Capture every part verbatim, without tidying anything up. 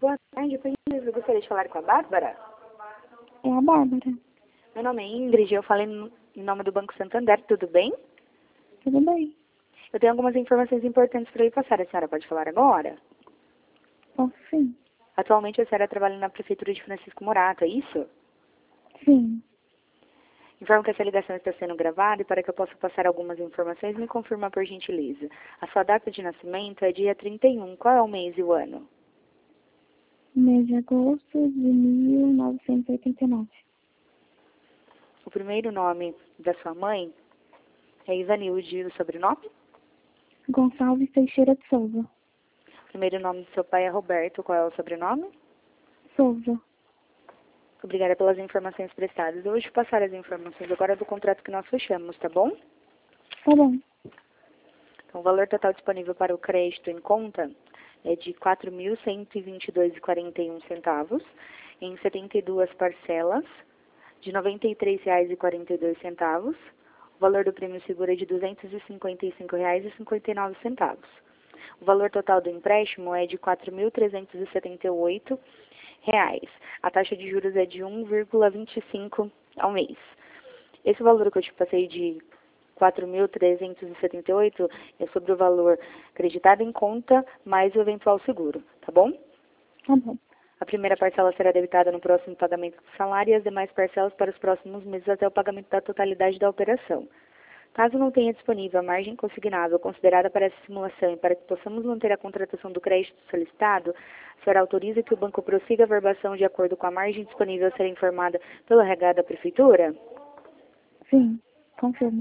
Boa tarde, por gentileza, eu gostaria de falar com a Bárbara. É a Bárbara. Meu nome é Ingrid, eu falei no- em nome do Banco Santander, tudo bem? Tudo bem? Eu tenho algumas informações importantes para lhe passar, a senhora pode falar agora? Posso sim? Atualmente a senhora trabalha na Prefeitura de Francisco Morato, é isso? Sim. Informo que essa ligação está sendo gravada e para que eu possa passar algumas informações, me confirma por gentileza. A sua data de nascimento é dia trinta e um, qual é o mês e o ano? Mês de agosto de mil novecentos e oitenta e nove. O primeiro nome da sua mãe é Ivanilde, o sobrenome? Gonçalves Teixeira de Souza. O primeiro nome do seu pai é Roberto, qual é o sobrenome? Souza. Obrigada pelas informações prestadas. Eu vou te passar as informações agora do contrato que nós fechamos, tá bom? Tá bom. Então, o valor total disponível para o crédito em conta é de quatro mil cento e vinte e dois reais e quarenta e um centavos, em setenta e duas parcelas, de noventa e três reais e quarenta e dois centavos. O valor do prêmio seguro é de duzentos e cinquenta e cinco reais e cinquenta e nove centavos. O valor total do empréstimo é de quatro mil trezentos e setenta e oito reais. A taxa de juros é de um vírgula vinte e cinco ao mês. Esse valor que eu te passei de quatro mil trezentos e setenta e oito é sobre o valor acreditado em conta mais o eventual seguro, tá bom? Tá bom. A primeira parcela será debitada no próximo pagamento do salário e as demais parcelas para os próximos meses até o pagamento da totalidade da operação. Caso não tenha disponível a margem consignável considerada para essa simulação e para que possamos manter a contratação do crédito solicitado, a senhora autoriza que o banco prossiga a verbação de acordo com a margem disponível a ser informada pelo R H da Prefeitura? Sim. Confirmo.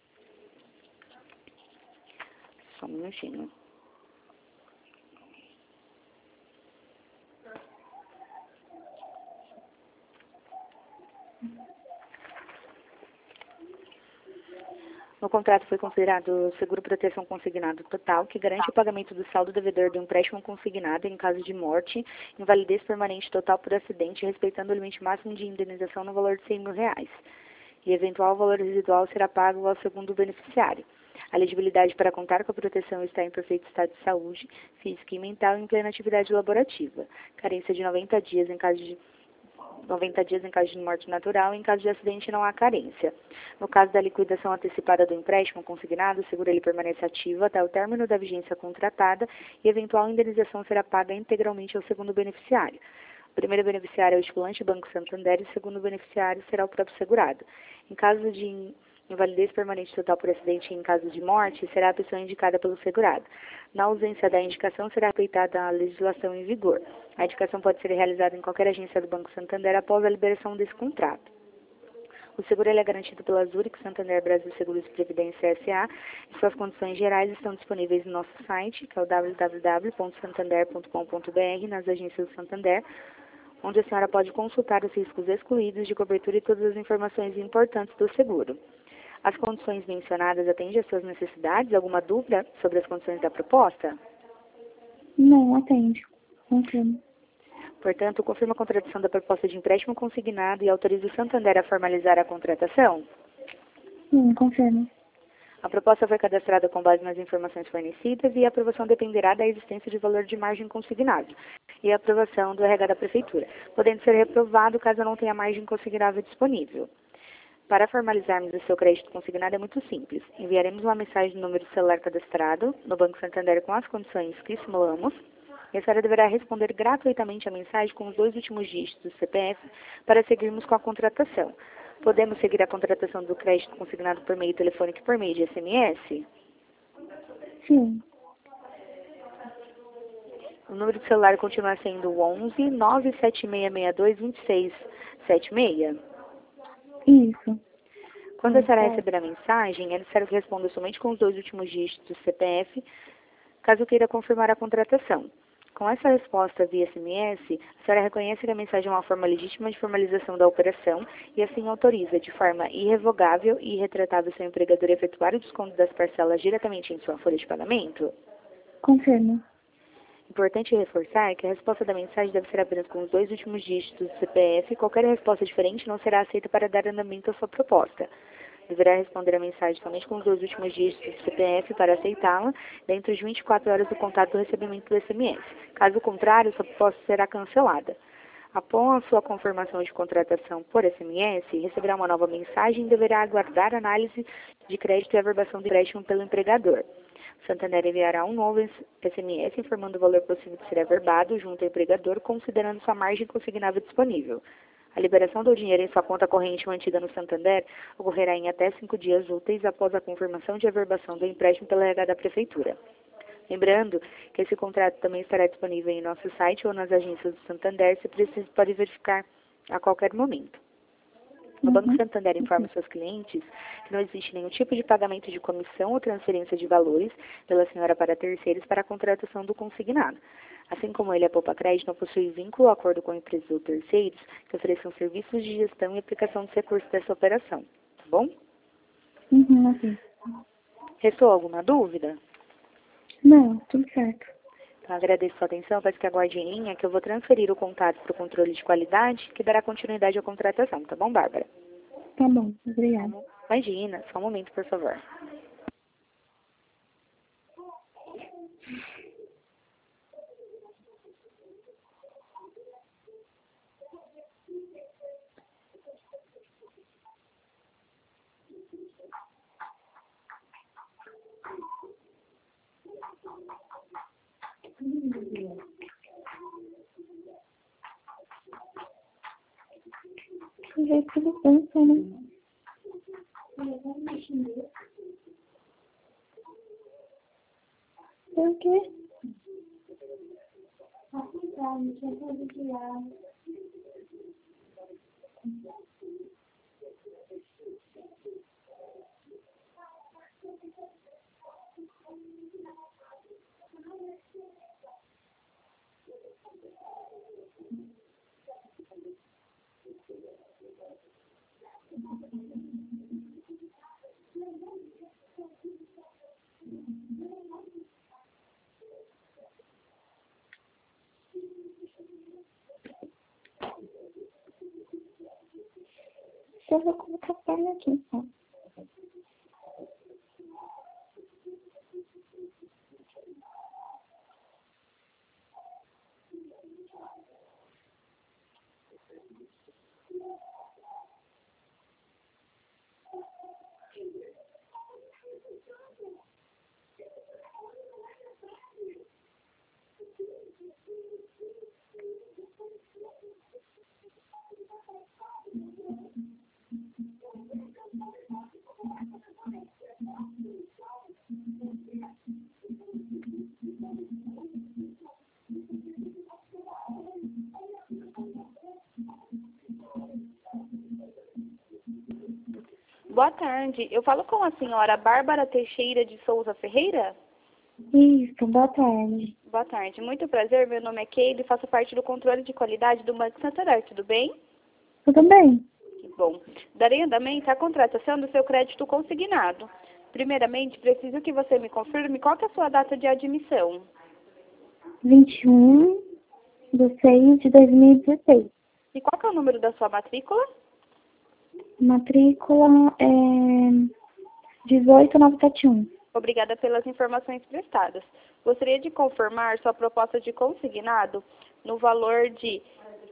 Só um minutinho. No contrato foi considerado seguro proteção consignado total, que garante o pagamento do saldo devedor do empréstimo consignado em caso de morte, invalidez permanente total por acidente, respeitando o limite máximo de indenização no valor de cem mil reais. E eventual valor residual será pago ao segundo beneficiário. A elegibilidade para contar com a proteção está em perfeito estado de saúde, física e mental e em plena atividade laborativa. Carência de noventa dias em caso de noventa dias em caso de morte natural, e em caso de acidente não há carência. No caso da liquidação antecipada do empréstimo consignado, o seguro ele permanece ativo até o término da vigência contratada e eventual indenização será paga integralmente ao segundo beneficiário. O primeiro beneficiário é o estipulante Banco Santander e o segundo beneficiário será o próprio segurado. Em caso de invalidez permanente total por acidente e em caso de morte, será a pessoa indicada pelo segurado. Na ausência da indicação, será aplicada a legislação em vigor. A indicação pode ser realizada em qualquer agência do Banco Santander após a liberação desse contrato. O seguro ele é garantido pela Zurich Santander Brasil Seguros e Previdência S A e suas condições gerais estão disponíveis no nosso site, que é o w w w ponto santander ponto com ponto b r, nas agências do Santander, onde a senhora pode consultar os riscos excluídos de cobertura e todas as informações importantes do seguro. As condições mencionadas atendem às suas necessidades? Alguma dúvida sobre as condições da proposta? Não, atende. Confirmo. Portanto, confirma a contratação da proposta de empréstimo consignado e autoriza o Santander a formalizar a contratação? Sim, confirmo. A proposta foi cadastrada com base nas informações fornecidas e a aprovação dependerá da existência de valor de margem consignado e a aprovação do R H da Prefeitura, podendo ser reprovado caso não tenha margem consignável disponível. Para formalizarmos o seu crédito consignado é muito simples. Enviaremos uma mensagem no número de celular cadastrado no Banco Santander com as condições que simulamos e a senhora deverá responder gratuitamente a mensagem com os dois últimos dígitos do C P F para seguirmos com a contratação. Podemos seguir a contratação do crédito consignado por meio telefônico e por meio de S M S? Sim. O número de celular continua sendo o onze, nove sete seis seis dois, dois seis sete seis. Isso. Quando a senhora receber a mensagem, é necessário que responda somente com os dois últimos dígitos do C P F, caso queira confirmar a contratação. Com essa resposta via S M S, a senhora reconhece que a mensagem é uma forma legítima de formalização da operação e assim autoriza de forma irrevogável e irretratável seu empregador a efetuar o desconto das parcelas diretamente em sua folha de pagamento? Confirmo. Importante reforçar que a resposta da mensagem deve ser apenas com os dois últimos dígitos do C P F e qualquer resposta diferente não será aceita para dar andamento à sua proposta. Deverá responder a mensagem somente com os dois últimos dígitos do C P F para aceitá-la dentro de vinte e quatro horas do contato do recebimento do S M S. Caso contrário, sua proposta será cancelada. Após sua confirmação de contratação por S M S, receberá uma nova mensagem e deverá aguardar análise de crédito e averbação do empréstimo pelo empregador. O Santander enviará um novo S M S informando o valor possível de ser averbado junto ao empregador, considerando sua margem consignável disponível. A liberação do dinheiro em sua conta corrente mantida no Santander ocorrerá em até cinco dias úteis após a confirmação de averbação do empréstimo pela R H da Prefeitura. Lembrando que esse contrato também estará disponível em nosso site ou nas agências do Santander, se preciso pode verificar a qualquer momento. O Uhum. Banco Santander informa seus clientes que não existe nenhum tipo de pagamento de comissão ou transferência de valores pela senhora para terceiros para a contratação do consignado. Assim como ele, a Poupa Crédito não possui vínculo ou acordo com empresas ou terceiros que ofereçam serviços de gestão e aplicação dos recursos dessa operação. Tá bom? Uhum, ok. Restou alguma dúvida? Não, tudo certo. Então, agradeço a sua atenção, peço que aguarde em linha, que eu vou transferir o contato para o controle de qualidade, que dará continuidade à contratação. Tá bom, Bárbara? Tá bom, obrigada. Imagina, só um momento, por favor. Do jeito que eles pensam, né? Por quê? Eu vou colocar a perna aqui, ó. Boa tarde. Eu falo com a senhora Bárbara Teixeira de Souza Ferreira? Isso, boa tarde. Boa tarde. Muito prazer. Meu nome é Keila e faço parte do controle de qualidade do Banco Santander. Tudo bem? Tudo bem? Que bom. Darei andamento à contratação do seu crédito consignado. Primeiramente, preciso que você me confirme qual que é a sua data de admissão. vinte e um de seis de dois mil e dezesseis. E qual que é o número da sua matrícula? Matrícula é dezoito mil novecentos e setenta e um. Obrigada pelas informações prestadas. Gostaria de confirmar sua proposta de consignado no valor de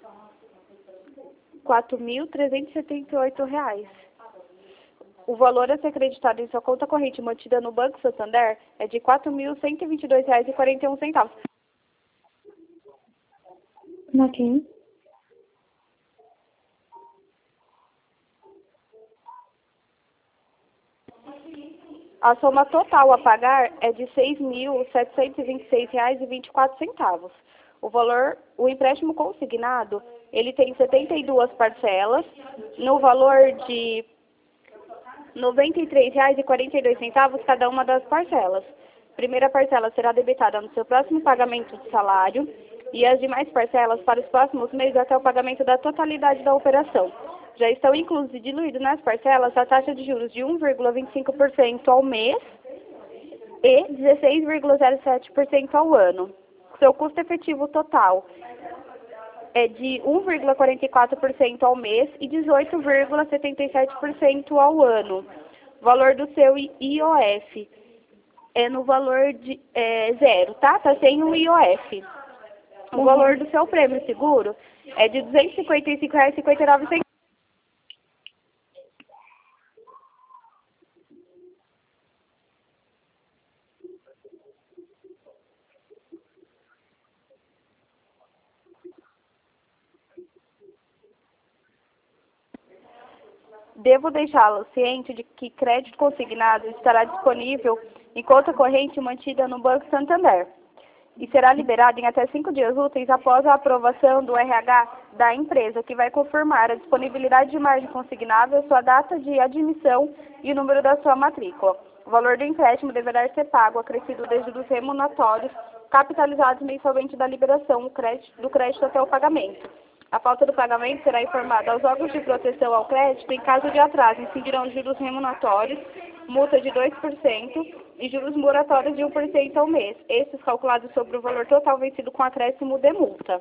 quatro mil trezentos e setenta e oito reais. O valor a ser acreditado em sua conta corrente mantida no Banco Santander é de quatro mil cento e vinte e dois reais e quarenta e um centavos. Ok. A soma total a pagar é de seis mil setecentos e vinte e seis reais e vinte e quatro centavos. O valor, o empréstimo consignado, ele tem setenta e duas parcelas no valor de noventa e três reais e quarenta e dois centavos cada uma das parcelas. A primeira parcela será debitada no seu próximo pagamento de salário e as demais parcelas para os próximos meses até o pagamento da totalidade da operação. Já estão inclusos e diluídos nas parcelas a taxa de juros de um vírgula vinte e cinco por cento ao mês e dezesseis vírgula zero sete por cento ao ano. Seu custo efetivo total é de um vírgula quarenta e quatro por cento ao mês e dezoito vírgula setenta e sete por cento ao ano. valor do seu I O F é no valor de é, zero, tá? Tá sem o I O F. O Uhum. valor do seu prêmio seguro é de duzentos e cinquenta e cinco reais e cinquenta e nove centavos. Devo deixá-lo ciente de que crédito consignado estará disponível em conta corrente mantida no Banco Santander e será liberado em até cinco dias úteis após a aprovação do R H da empresa, que vai confirmar a disponibilidade de margem consignável, sua data de admissão e o número da sua matrícula. O valor do empréstimo deverá ser pago, acrescido desde os remuneratórios capitalizados mensalmente da liberação do crédito, do crédito até o pagamento. A falta do pagamento será informada aos órgãos de proteção ao crédito. Em caso de atraso, incidirão juros remuneratórios, multa de dois por cento e juros moratórios de um por cento ao mês, esses calculados sobre o valor total vencido com acréscimo de multa.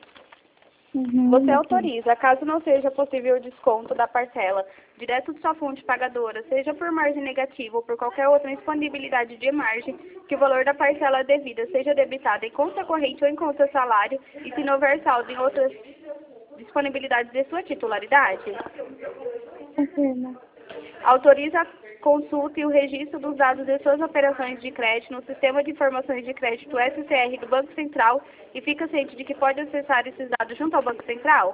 Uhum, Você ok. autoriza, caso não seja possível o desconto da parcela direto de sua fonte pagadora, seja por margem negativa ou por qualquer outra disponibilidade de margem, que o valor da parcela devida seja debitado em conta corrente ou em conta salário, e se não houver saldo em outras disponibilidades de sua titularidade? Confirma. Autoriza a consulta e o registro dos dados de suas operações de crédito no Sistema de Informações de Crédito S C R do Banco Central e fica ciente de que pode acessar esses dados junto ao Banco Central?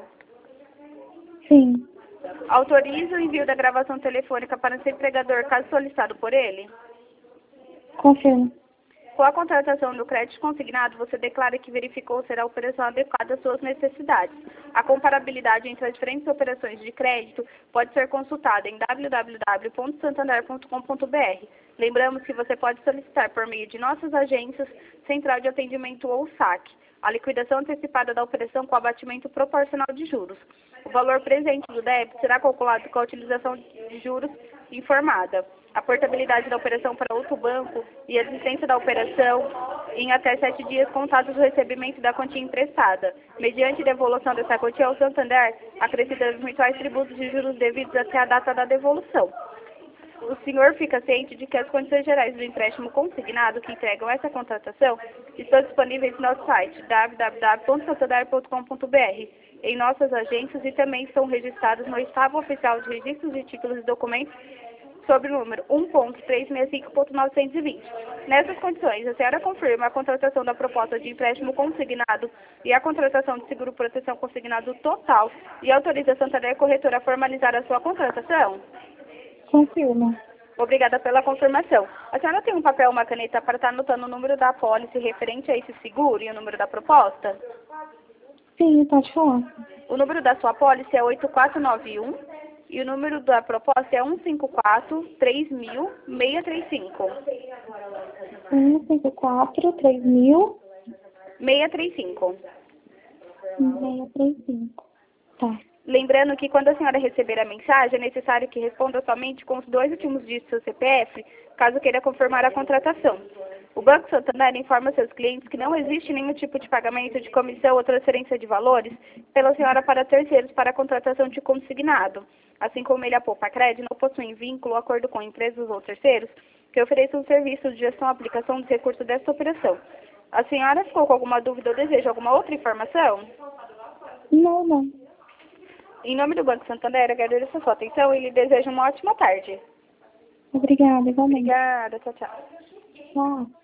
Sim. Autoriza o envio da gravação telefônica para seu empregador, caso solicitado por ele? Confirma. Com a contratação do crédito consignado, você declara que verificou ser a operação adequada às suas necessidades. A comparabilidade entre as diferentes operações de crédito pode ser consultada em w w w ponto santander ponto com ponto b r. Lembramos que você pode solicitar por meio de nossas agências, Central de Atendimento ou SAC, a liquidação antecipada da operação com abatimento proporcional de juros. O valor presente do débito será calculado com a utilização de juros informada. A portabilidade da operação para outro banco e a existência da operação em até sete dias contados do recebimento da quantia emprestada, mediante devolução dessa quantia ao Santander, acrescidos os eventuais tributos de juros devidos até a data da devolução. O senhor fica ciente de que as condições gerais do empréstimo consignado que entregam essa contratação estão disponíveis no nosso site w w w ponto santander ponto com ponto b r, em nossas agências, e também são registrados no Estado Oficial de Registros de Títulos e Documentos sob o número um ponto trezentos e sessenta e cinco ponto novecentos e vinte. Nessas condições, a senhora confirma a contratação da proposta de empréstimo consignado e a contratação de seguro-proteção consignado total e autoriza a Santander Corretora a formalizar a sua contratação? Confirma. Obrigada pela confirmação. A senhora tem um papel ou uma caneta para estar anotando o número da apólice referente a esse seguro e o número da proposta? Sim, pode falar. O número da sua apólice é oito quatro nove um e o número da proposta é um cinco quatro três mil seiscentos e trinta e cinco. um cinco quatro três mil seiscentos e trinta e cinco. seiscentos e trinta e cinco. Tá. Lembrando que quando a senhora receber a mensagem, é necessário que responda somente com os dois últimos dígitos do seu C P F, caso queira confirmar a contratação. O Banco Santander informa seus clientes que não existe nenhum tipo de pagamento de comissão ou transferência de valores pela senhora para terceiros para a contratação de consignado. Assim como ele, a Poupa Crédito, não possui vínculo ou acordo com empresas ou terceiros que ofereçam um serviço de gestão e aplicação dos recursos desta operação. A senhora ficou com alguma dúvida ou deseja alguma outra informação? Não, não. Em nome do Banco Santander, agradeço a sua atenção e lhe desejo uma ótima tarde. Obrigada, igualmente. Obrigada, tchau, tchau. Tchau.